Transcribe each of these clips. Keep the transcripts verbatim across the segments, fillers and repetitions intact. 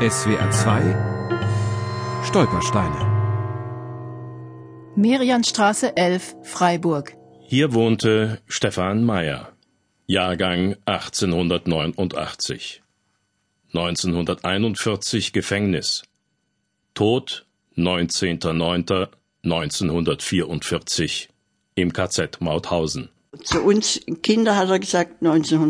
S W R zwei Stolpersteine. Merianstraße elf, Freiburg. Hier wohnte Stefan Meyer, Jahrgang achtzehnhundertneunundachtzig. neunzehnhunderteinundvierzig Gefängnis. Tod neunzehnter neunter neunzehnhundertvierundvierzig im K Z Mauthausen. Zu uns Kinder hat er gesagt,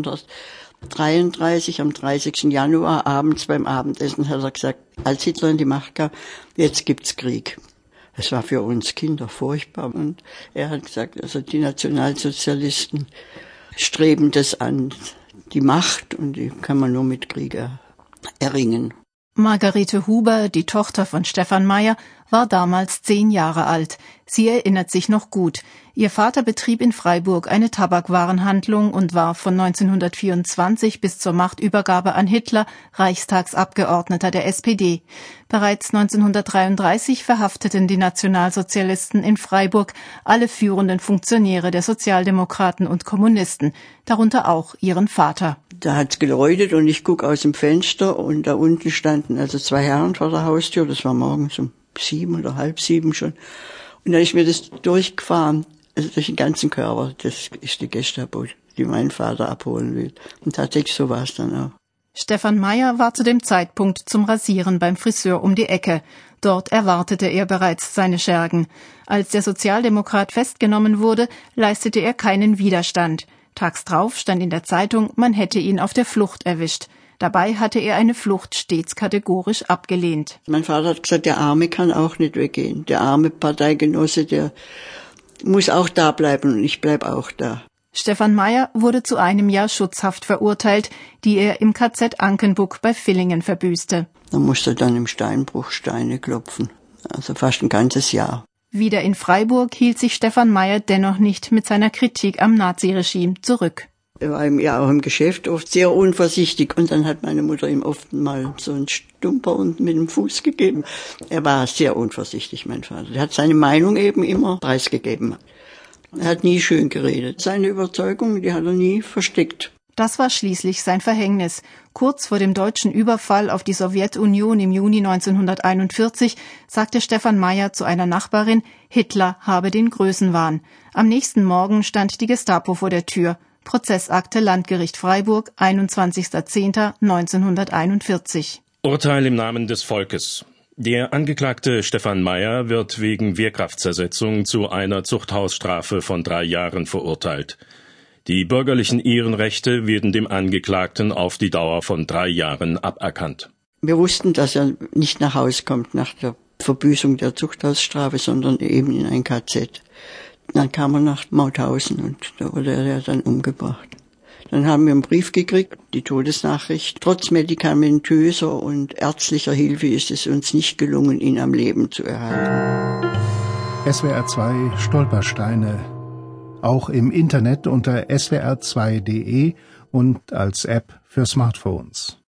neunzehnhundertdreiunddreißig, am dreißigsten Januar, abends beim Abendessen, hat er gesagt, als Hitler in die Macht kam, jetzt gibt's Krieg. Es war für uns Kinder furchtbar. Und er hat gesagt, also die Nationalsozialisten streben das an, die Macht, und die kann man nur mit Krieg erringen. Margarete Huber, die Tochter von Stefan Meyer, war damals zehn Jahre alt. Sie erinnert sich noch gut. Ihr Vater betrieb in Freiburg eine Tabakwarenhandlung und war von neunzehnhundertvierundzwanzig bis zur Machtübergabe an Hitler Reichstagsabgeordneter der S P D. Bereits neunzehnhundertdreiunddreißig verhafteten die Nationalsozialisten in Freiburg alle führenden Funktionäre der Sozialdemokraten und Kommunisten, darunter auch ihren Vater. Da hat's geläutet und ich guck aus dem Fenster und da unten standen also zwei Herren vor der Haustür, das war morgens um sieben oder halb sieben schon. Und dann ist mir das durchgefahren, also durch den ganzen Körper, das ist die Gestapo, die meinen Vater abholen will. Und tatsächlich so war es dann auch. Stefan Meyer war zu dem Zeitpunkt zum Rasieren beim Friseur um die Ecke. Dort erwartete er bereits seine Schergen. Als der Sozialdemokrat festgenommen wurde, leistete er keinen Widerstand. Tags drauf stand in der Zeitung, man hätte ihn auf der Flucht erwischt. Dabei hatte er eine Flucht stets kategorisch abgelehnt. Mein Vater hat gesagt, der Arme kann auch nicht weggehen. Der arme Parteigenosse, der muss auch da bleiben und ich bleib auch da. Stefan Meyer wurde zu einem Jahr Schutzhaft verurteilt, die er im K Z Ankenbuck bei Villingen verbüßte. Da musste er dann im Steinbruch Steine klopfen, also fast ein ganzes Jahr. Wieder in Freiburg hielt sich Stefan Meyer dennoch nicht mit seiner Kritik am Naziregime zurück. Er war ja auch im Geschäft oft sehr unvorsichtig und dann hat meine Mutter ihm oft mal so einen Stumper und mit dem Fuß gegeben. Er war sehr unvorsichtig, mein Vater. Er hat seine Meinung eben immer preisgegeben. Er hat nie schön geredet. Seine Überzeugung, die hat er nie versteckt. Das war schließlich sein Verhängnis. Kurz vor dem deutschen Überfall auf die Sowjetunion im Juni neunzehnhunderteinundvierzig sagte Stefan Meyer zu einer Nachbarin, Hitler habe den Größenwahn. Am nächsten Morgen stand die Gestapo vor der Tür. Prozessakte Landgericht Freiburg, einundzwanzigster zehnter neunzehnhunderteinundvierzig. Urteil im Namen des Volkes. Der Angeklagte Stefan Meyer wird wegen Wehrkraftzersetzung zu einer Zuchthausstrafe von drei Jahren verurteilt. Die bürgerlichen Ehrenrechte werden dem Angeklagten auf die Dauer von drei Jahren aberkannt. Wir wussten, dass er nicht nach Hause kommt nach der Verbüßung der Zuchthausstrafe, sondern eben in ein K Z. Dann kam er nach Mauthausen und da wurde er dann umgebracht. Dann haben wir einen Brief gekriegt, die Todesnachricht. Trotz medikamentöser und ärztlicher Hilfe ist es uns nicht gelungen, ihn am Leben zu erhalten. S W R zwei Stolpersteine. Auch im Internet unter S W R zwei punkt de und als App für Smartphones.